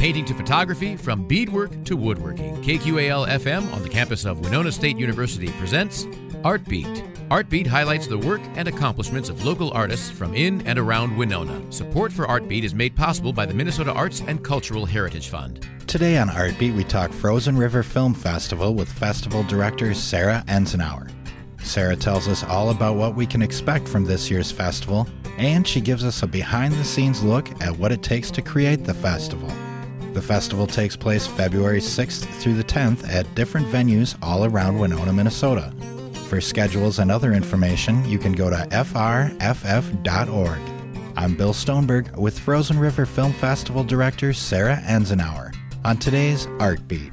painting to photography, from beadwork to woodworking, KQAL-FM on the campus of Winona State University presents Art Beat. Art Beat highlights the work and accomplishments of local artists from in and around Winona. Support for Art Beat is made possible by the Minnesota Arts and Cultural Heritage Fund. Today on Art Beat, we talk Frozen River Film Festival with festival director Sarah Enzenauer. Sarah tells us all about what we can expect from this year's festival, and she gives us a behind-the-scenes look at what it takes to create the festival. The festival takes place February 6th through the 10th at different venues all around Winona, Minnesota. For schedules and other information, you can go to frff.org. I'm Bill Stoneberg with Frozen River Film Festival Director Sarah Enzenauer on today's Art Beat.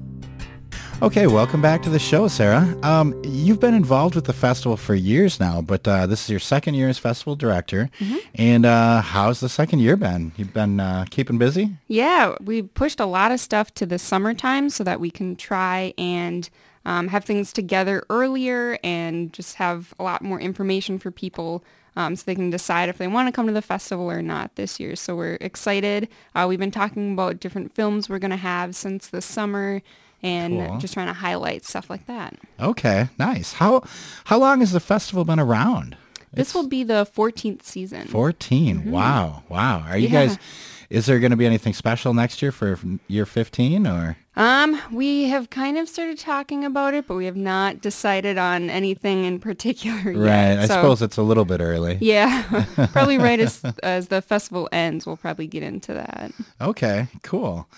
Okay, welcome back to the show, Sarah. You've been involved with the festival for years now, but this is your second year as festival director. Mm-hmm. And how's the second year been? You've been keeping busy? Yeah, we pushed a lot of stuff to the summertime so that we can try and have things together earlier and just have a lot more information for people so they can decide if they want to come to the festival or not this year. So we're excited. We've been talking about different films we're going to have since the summer, and cool. Just trying to highlight stuff like that. Okay, nice. How long has the festival been around? This will be the 14th season. 14. Mm-hmm. Wow. Are you guys, is there going to be anything special next year for year 15 or? We have kind of started talking about it, but we have not decided on anything in particular yet. Right. I suppose it's a little bit early. Yeah. Probably right as the festival ends, we'll probably get into that. Okay, cool.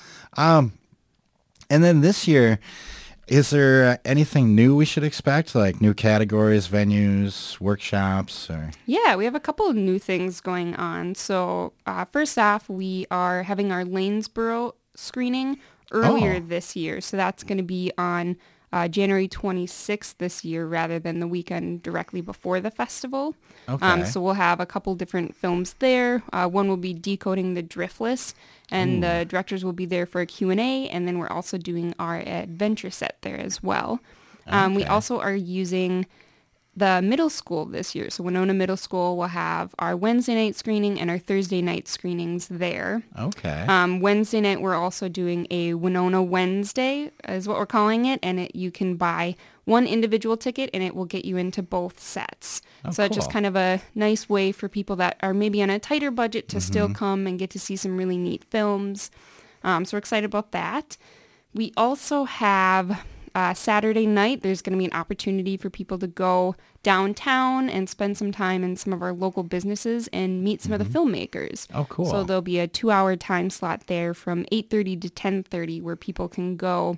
And then this year, is there anything new we should expect, like new categories, venues, workshops? Or? Yeah, we have a couple of new things going on. So first off, we are having our Lanesboro screening earlier this year. So that's going to be on January 26th this year rather than the weekend directly before the festival. Okay. So we'll have a couple different films there. One will be Decoding the Driftless, and the directors will be there for a Q&A, and then we're also doing our adventure set there as well. We also are using the middle school this year. So Winona Middle School will have our Wednesday night screening and our Thursday night screenings there. Okay. Wednesday night, we're also doing a Winona Wednesday, is what we're calling it, and you can buy one individual ticket, and it will get you into both sets. So it's just kind of a nice way for people that are maybe on a tighter budget to still come and get to see some really neat films. So we're excited about that. We also have Saturday night, there's going to be an opportunity for people to go downtown and spend some time in some of our local businesses and meet some of the filmmakers. Oh, cool. So there'll be a 2-hour time slot there from 8:30 to 10:30 where people can go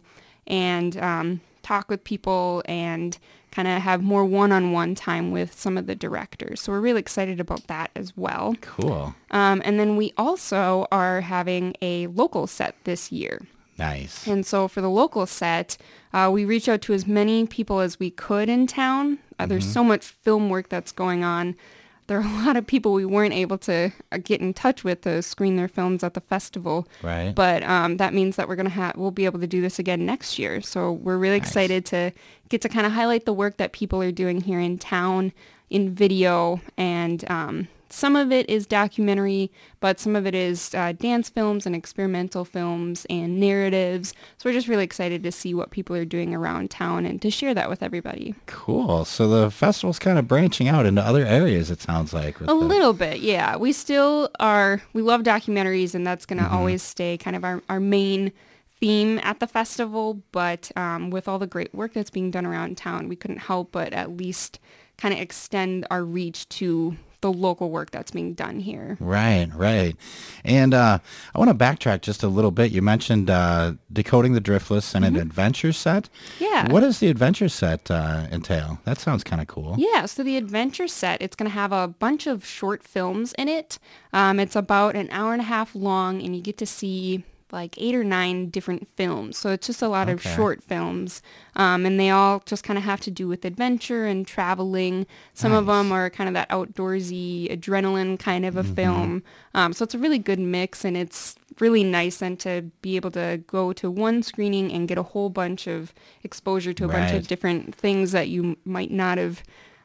and talk with people and kind of have more one-on-one time with some of the directors. So we're really excited about that as well. Cool. And then we also are having a local set this year. Nice. And so for the local set, we reached out to as many people as we could in town. There's so much film work that's going on. There are a lot of people we weren't able to get in touch with to screen their films at the festival. Right. But that means that we'll be able to do this again next year. So we're really excited to get to kind of highlight the work that people are doing here in town in video, and some of it is documentary, but some of it is dance films and experimental films and narratives. So we're just really excited to see what people are doing around town and to share that with everybody. Cool. So the festival's kind of branching out into other areas, it sounds like. Little bit, yeah. We still we love documentaries, and that's going to always stay kind of our main theme at the festival. But with all the great work that's being done around town, we couldn't help but at least kind of extend our reach to the local work that's being done here. Right. And I want to backtrack just a little bit. You mentioned Decoding the Driftless and an adventure set. Yeah. What does the adventure set entail? That sounds kind of cool. Yeah, so the adventure set, it's going to have a bunch of short films in it. It's about an hour and a half long, and you get to see like 8 or 9 different films. So it's just a lot of short films. And they all just kind of have to do with adventure and traveling. Some of them are kind of that outdoorsy adrenaline kind of a film. So it's a really good mix, and it's really nice then to be able to go to one screening and get a whole bunch of exposure to a bunch of different things that you might not have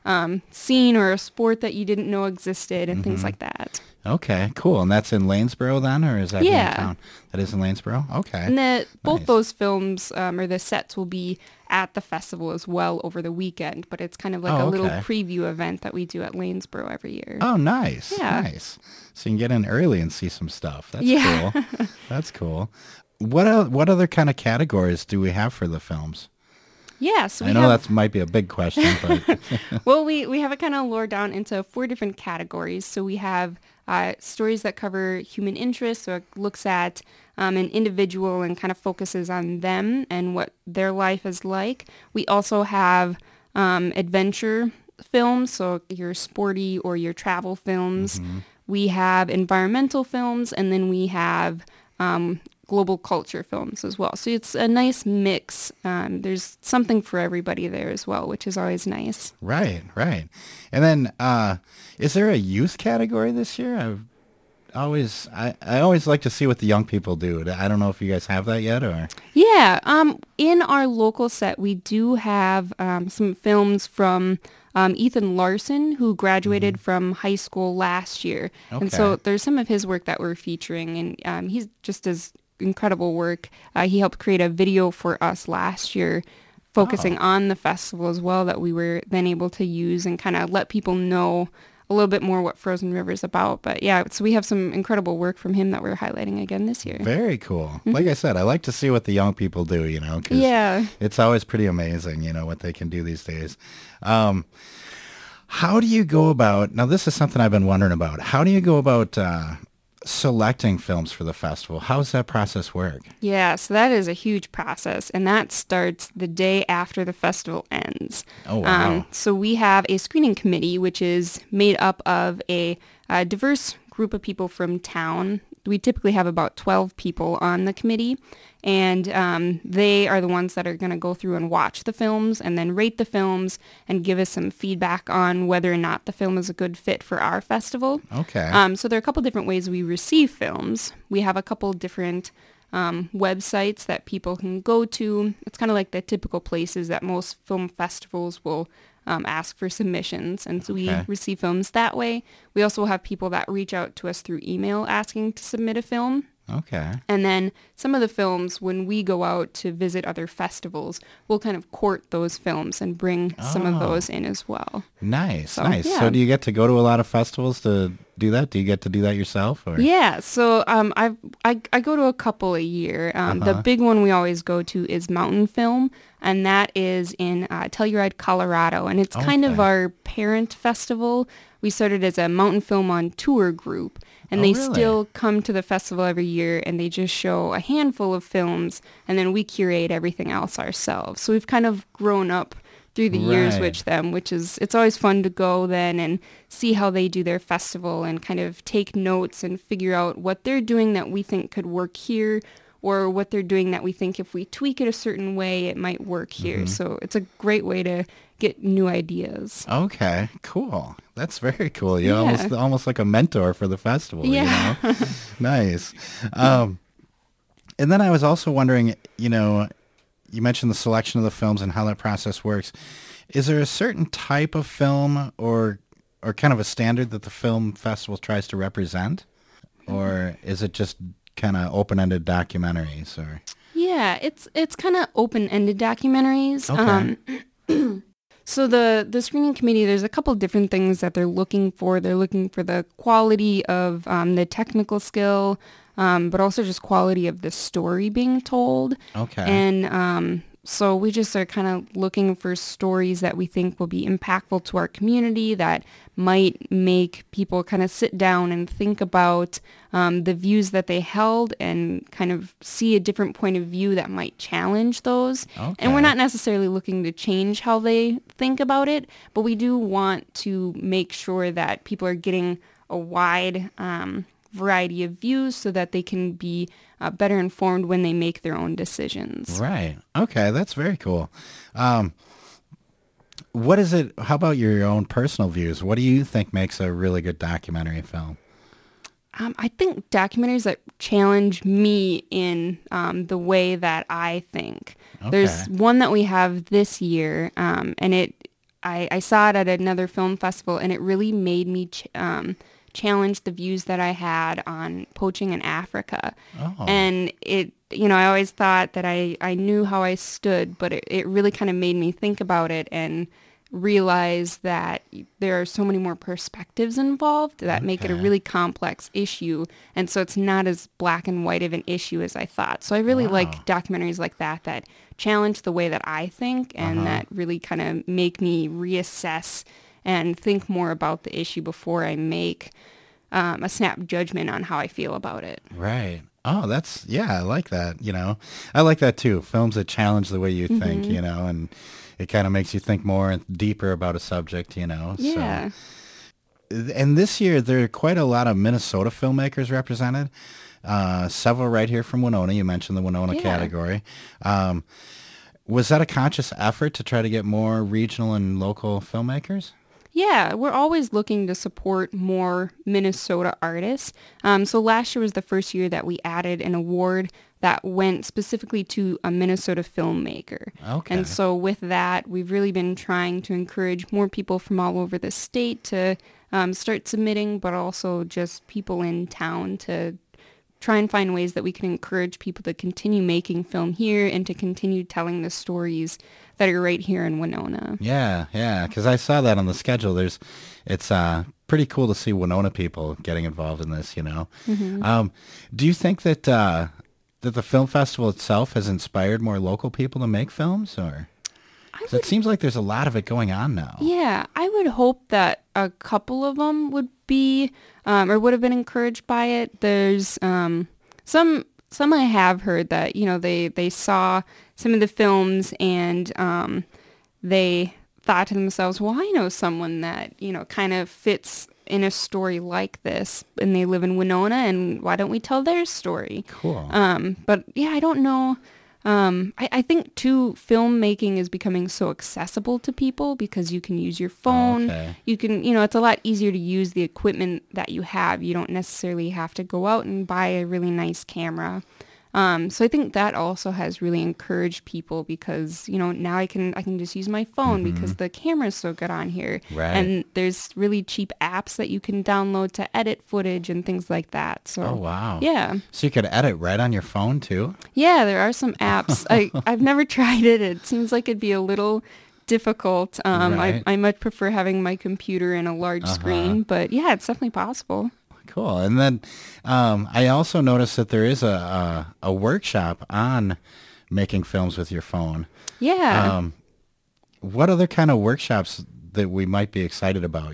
scene or a sport that you didn't know existed and things like that. Okay, cool. And that's in Lanesboro then, or is that in town? That is in Lanesboro? Okay. And both those films or the sets will be at the festival as well over the weekend, but it's kind of like a little preview event that we do at Lanesboro every year. Oh, nice. Yeah. Nice. So you can get in early and see some stuff. That's cool. That's cool. What other kind of categories do we have for the films? Yes. I know that might be a big question, but... Well, we have it kind of lowered down into 4 different categories. So we have stories that cover human interest, so it looks at an individual and kind of focuses on them and what their life is like. We also have adventure films, so your sporty or your travel films. We have environmental films, and then we have global culture films as well. So it's a nice mix. There's something for everybody there as well, which is always nice. Right. And then is there a youth category this year? I always like to see what the young people do. I don't know if you guys have that yet, or... Yeah. In our local set, we do have some films from Ethan Larson, who graduated from high school last year. Okay. And so there's some of his work that we're featuring, and he's just as incredible work. He helped create a video for us last year focusing on the festival as well that we were then able to use and kind of let people know a little bit more what Frozen River is about. But yeah, so we have some incredible work from him that we're highlighting again this year. Very cool. Like I said, I like to see what the young people do, 'cause it's always pretty amazing, what they can do these days. How do you go about, now this is something I've been wondering about, how do you go about selecting films for the festival? How does that process work? Yeah, so that is a huge process, and that starts the day after the festival ends. Oh, wow. So we have a screening committee, which is made up of a diverse group of people from town. We typically have about 12 people on the committee, and they are the ones that are going to go through and watch the films and then rate the films and give us some feedback on whether or not the film is a good fit for our festival. Okay. So there are a couple different ways we receive films. We have a couple different websites that people can go to. It's kind of like the typical places that most film festivals will ask for submissions, and so we receive films that way. We also have people that reach out to us through email asking to submit a film. Okay. And then some of the films, when we go out to visit other festivals, we'll kind of court those films and bring some of those in as well. Nice. Yeah. So do you get to go to a lot of festivals to do that? Do you get to do that yourself? Or? Yeah. So I go to a couple a year. The big one we always go to is Mountain Film, and that is in Telluride, Colorado. And it's kind of our parent festival. We started as a Mountain Film on Tour group. And they still come to the festival every year, and they just show a handful of films, and then we curate everything else ourselves. So we've kind of grown up through the years with them, it's always fun to go then and see how they do their festival and kind of take notes and figure out what they're doing that we think could work here, or what they're doing that we think if we tweak it a certain way, it might work here. So it's a great way to get new ideas. Okay, cool. That's very cool. You're almost like a mentor for the festival. Nice. And then I was also wondering, you mentioned the selection of the films and how that process works. Is there a certain type of film or kind of a standard that the film festival tries to represent? Or is it just kind of open-ended documentaries? Or yeah, it's kind of open-ended documentaries. Okay. So the screening committee, there's a couple different things that they're looking for. They're looking for the quality of the technical skill, but also just quality of the story being told. Okay. And so we just are kind of looking for stories that we think will be impactful to our community, that might make people kind of sit down and think about the views that they held and kind of see a different point of view that might challenge those. Okay. And we're not necessarily looking to change how they think about it, but we do want to make sure that people are getting a wide variety of views so that they can be better informed when they make their own decisions. Right. Okay, that's very cool. What is it? How about your own personal views? What do you think makes a really good documentary film? I think documentaries that challenge me in the way that I think. Okay. There's one that we have this year, and I saw it at another film festival, and it really made me challenge the views that I had on poaching in Africa. Oh. And I always thought that I knew how I stood, but it really kind of made me think about it and realize that there are so many more perspectives involved that make it a really complex issue. And so it's not as black and white of an issue as I thought. So I really like documentaries like that challenge the way that I think and that really kind of make me reassess and think more about the issue before I make a snap judgment on how I feel about it. Right. Oh, I like that, I like that too. Films that challenge the way you think, and it kind of makes you think more and deeper about a subject, Yeah. So. And this year, there are quite a lot of Minnesota filmmakers represented. Several right here from Winona. You mentioned the Winona category. Was that a conscious effort to try to get more regional and local filmmakers? Yeah, we're always looking to support more Minnesota artists. So last year was the first year that we added an award that went specifically to a Minnesota filmmaker. Okay. And so with that, we've really been trying to encourage more people from all over the state to start submitting, but also just people in town to try and find ways that we can encourage people to continue making film here and to continue telling the stories that are right here in Winona. Yeah, because I saw that on the schedule. It's pretty cool to see Winona people getting involved in this, Mm-hmm. Do you think that the film festival itself has inspired more local people to make films, or? It seems like there's a lot of it going on now. Yeah, I would hope that a couple of them would be or would have been encouraged by it. There's some I have heard that they saw some of the films and they thought to themselves, well, I know someone that kind of fits in a story like this, and they live in Winona, and why don't we tell their story? Cool. But yeah, I don't know. I think too, filmmaking is becoming so accessible to people because you can use your phone. Okay. You can, it's a lot easier to use the equipment that you have. You don't necessarily have to go out and buy a really nice camera. So I think that also has really encouraged people because, now I can just use my phone because the camera is so good on here. Right. And there's really cheap apps that you can download to edit footage and things like that. So, oh, wow. Yeah. So you could edit right on your phone too? Yeah, there are some apps. I've never tried it. It seems like it'd be a little difficult. Right. I much prefer having my computer in a large screen, but yeah, it's definitely possible. Cool. And then I also noticed that there is a workshop on making films with your phone. Yeah. What other kind of workshops that we might be excited about?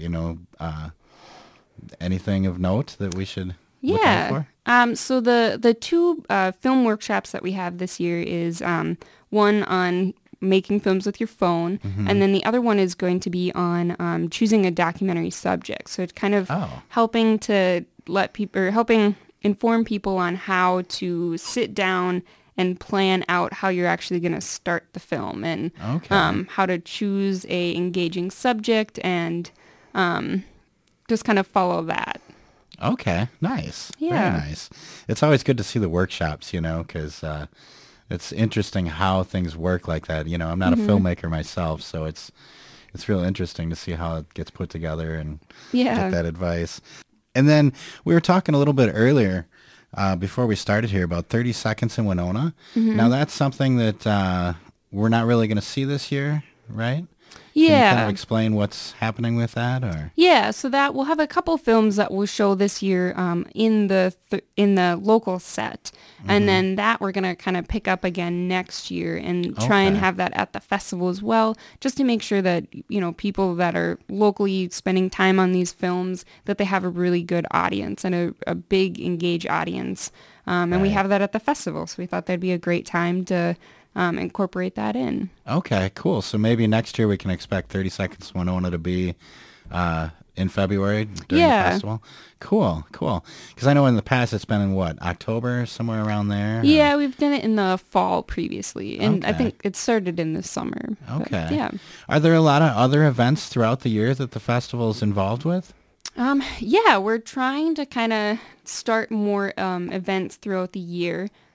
Anything of note that we should look out for? So the two film workshops that we have this year is one on making films with your phone, and then the other one is going to be on choosing a documentary subject. So it's kind of helping to helping inform people on how to sit down and plan out how you're actually going to start the film and how to choose a engaging subject and just kind of follow that. Okay, nice. Yeah. Very nice. It's always good to see the workshops, because it's interesting how things work like that. I'm not a filmmaker myself, so it's real interesting to see how it gets put together and get that advice. And then we were talking a little bit earlier before we started here about 30 Seconds in Winona. Now that's something that we're not really going to see this year, right? Yeah. Can you kind of explain what's happening with that, or? Yeah, so that we'll have a couple films that we'll show this year in the local set, and then that we're gonna kind of pick up again next year and try and have that at the festival as well, just to make sure that people that are locally spending time on these films that they have a really good audience and a big engaged audience, and we have that at the festival. So we thought that'd be a great time to incorporate that in. Okay, cool. So maybe next year we can expect 30 Seconds Winona to be in February during the festival? Cool. Because I know in the past it's been in October, somewhere around there? Yeah, we've done it in the fall previously, and I think it started in the summer. Okay. But, yeah. Are there a lot of other events throughout the year that the festival is involved with? Yeah, we're trying to kind of start more events throughout the year.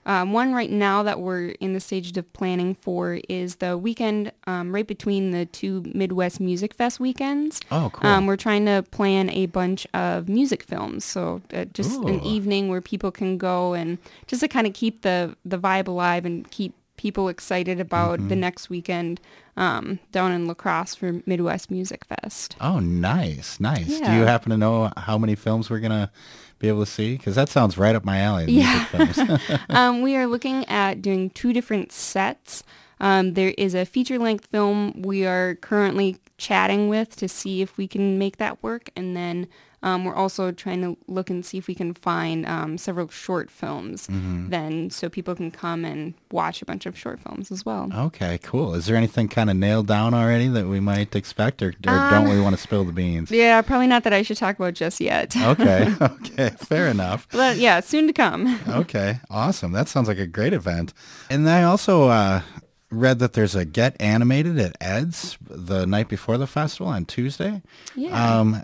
One right now that we're in the stage of planning for is the weekend right between the two Midwest Music Fest weekends. Oh, cool. We're trying to plan a bunch of music films. So just an evening where people can go and just to kind of keep the vibe alive and keep people excited about the next weekend down in La Crosse for Midwest Music Fest. Oh, nice. Yeah. Do you happen to know how many films we're going to be able to see? Because that sounds right up my alley, music films. We are looking at doing 2 different sets. There is a feature-length film we are currently chatting with to see if we can make that work. And then we're also trying to look and see if we can find several short films then so people can come and watch a bunch of short films as well. Okay, cool. Is there anything kind of nailed down already that we might expect, or don't we want to spill the beans? Yeah, probably not that I should talk about just yet. Okay, fair enough. But yeah, soon to come. Okay, awesome. That sounds like a great event. And I also read that there's a Get Animated at Ed's the night before the festival on Tuesday. Yeah.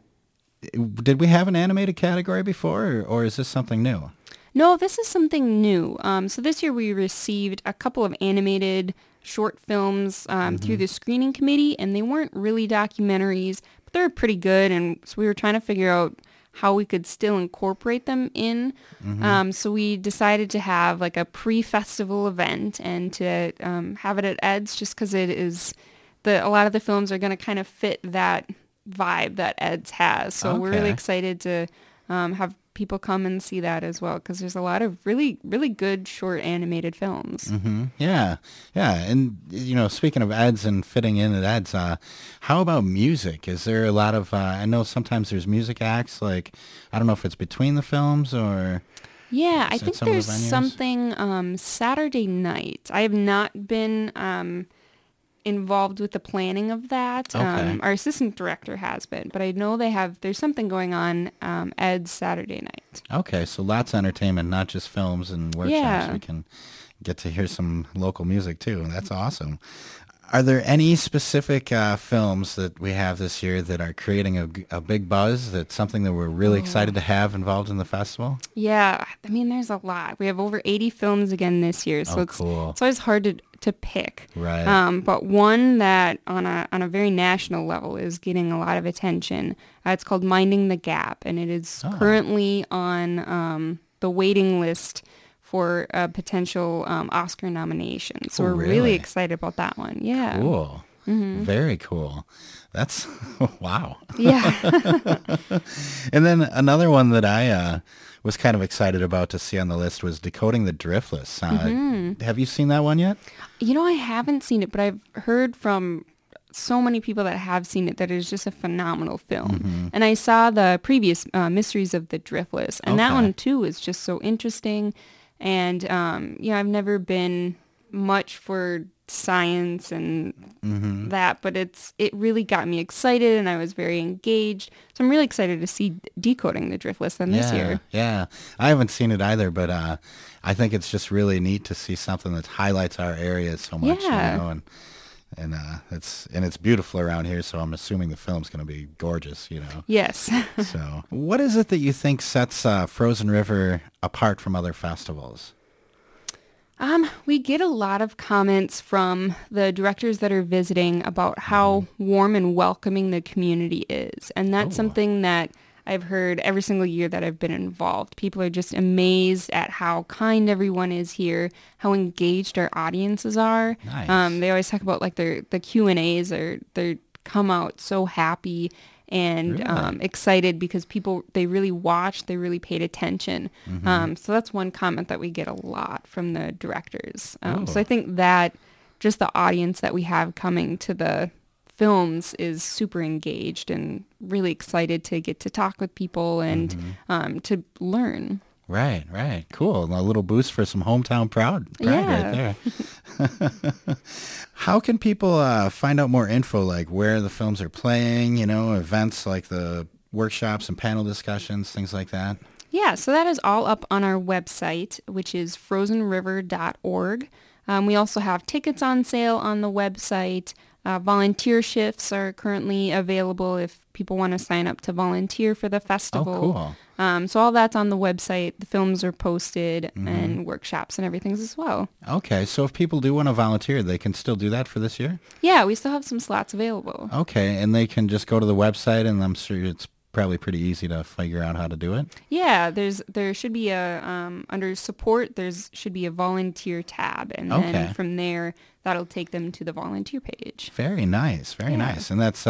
Did we have an animated category before, or is this something new? No, this is something new. So this year we received a couple of animated short films through the screening committee, and they weren't really documentaries, but they were pretty good, and so we were trying to figure out how we could still incorporate them in. So we decided to have like a pre-festival event and to have it at Ed's just because it is a lot of the films are going to kind of fit that vibe that Ed's has. So we're really excited to have people come and see that as well because there's a lot of really, really good short animated films. Yeah. And, speaking of Ed's and fitting in at Ed's, how about music? Is there a lot of, I know sometimes there's music acts, like, I don't know if it's between the films or... Yeah, I think there's something Saturday night. I have not been involved with the planning of that. Okay. Our assistant director has been, but I know there's something going on Ed's Saturday night. Okay, so lots of entertainment, not just films and workshops. Yeah. We can get to hear some local music too. That's awesome. Are there any specific films that we have this year that are creating a big buzz, that's something that we're really excited to have involved in the festival? Yeah, I mean, there's a lot. We have over 80 films again this year, so it's always hard to pick. Right. But one that on a very national level is getting a lot of attention. It's called Minding the Gap, and it is currently on the waiting list for a potential Oscar nomination. So we're really excited about that one. Yeah. Cool. Very cool. That's, wow. Yeah. And then another one that I was kind of excited about to see on the list was Decoding the Driftless. Have you seen that one yet? I haven't seen it, but I've heard from so many people that have seen it that it is just a phenomenal film. And I saw the previous Mysteries of the Driftless, and that one too is just so interesting. And, I've never been much for science and that, but it really got me excited and I was very engaged. So I'm really excited to see Decoding the Driftless this year. Yeah, I haven't seen it either, but I think it's just really neat to see something that highlights our area so much, and it's beautiful around here, so I'm assuming the film's going to be gorgeous, Yes. So what is it that you think sets Frozen River apart from other festivals? We get a lot of comments from the directors that are visiting about how warm and welcoming the community is. And that's something that I've heard every single year that I've been involved. People are just amazed at how kind everyone is here, how engaged our audiences are. Nice. They always talk about like the Q&As they come out so happy and excited because they really watched, they really paid attention. So that's one comment that we get a lot from the directors. So I think that just the audience that we have coming to the films is super engaged and really excited to get to talk with people and to learn. Right. Cool. A little boost for some hometown pride right there. How can people find out more info, like where the films are playing, events like the workshops and panel discussions, things like that? Yeah, so that is all up on our website, which is frozenriver.org. We also have tickets on sale on the website. Volunteer shifts are currently available if people want to sign up to volunteer for the festival. Oh, cool. So all that's on the website. The films are posted and workshops and everything as well. Okay, so if people do want to volunteer, they can still do that for this year? Yeah, we still have some slots available. Okay, and they can just go to the website, and I'm sure it's probably pretty easy to figure out how to do it. Yeah, there should be a under support should be a volunteer tab, and then from there that'll take them to the volunteer page. Very nice, very nice, and that's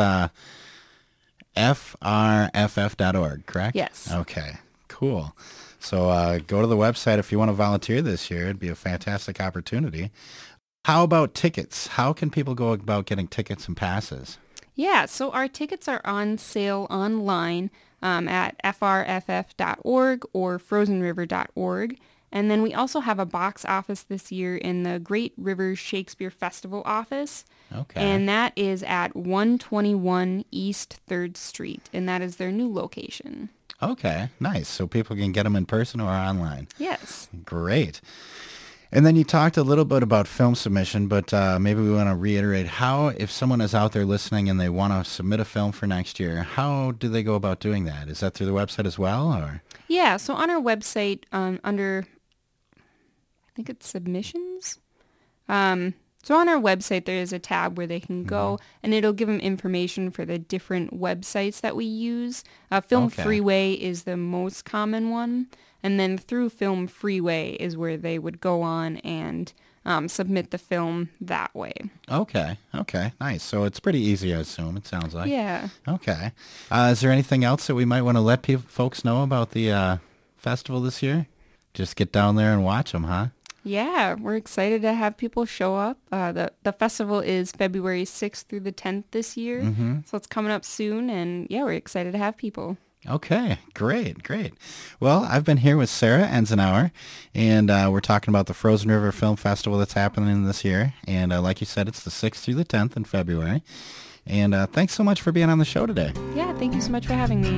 frff.org, correct? Yes. Okay, cool. So go to the website if you want to volunteer this year. It'd be a fantastic opportunity. How about tickets? How can people go about getting tickets and passes? Yeah, so our tickets are on sale online at frff.org or frozenriver.org. And then we also have a box office this year in the Great Rivers Shakespeare Festival office. Okay. And that is at 121 East 3rd Street, and that is their new location. Okay, nice. So people can get them in person or online. Yes. Great. And then you talked a little bit about film submission, but maybe we want to reiterate how, if someone is out there listening and they want to submit a film for next year, how do they go about doing that? Is that through the website as well, or? Yeah, so on our website, under, I think it's submissions. So on our website, there is a tab where they can go, and it'll give them information for the different websites that we use. Film Freeway is the most common one. And then through Film Freeway is where they would go on and submit the film that way. Okay, nice. So it's pretty easy, I assume, it sounds like. Yeah. Okay. Is there anything else that we might want to let folks know about the festival this year? Just get down there and watch them, huh? Yeah, we're excited to have people show up. The festival is February 6th through the 10th this year, so it's coming up soon, and yeah, we're excited to have people. Okay, great. Well, I've been here with Sarah Enzenauer, and we're talking about the Frozen River Film Festival that's happening this year. And like you said, it's the 6th through the 10th in February. And thanks so much for being on the show today. Yeah, thank you so much for having me.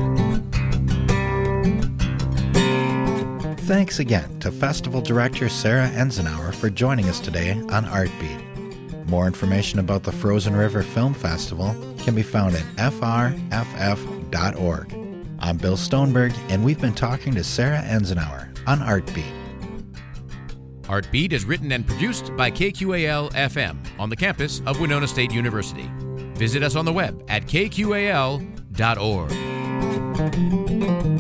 Thanks again to Festival Director Sarah Enzenauer for joining us today on Artbeat. More information about the Frozen River Film Festival can be found at frff.org. I'm Bill Stoneberg, and we've been talking to Sarah Enzenauer on Artbeat. Artbeat is written and produced by KQAL-FM on the campus of Winona State University. Visit us on the web at kqal.org.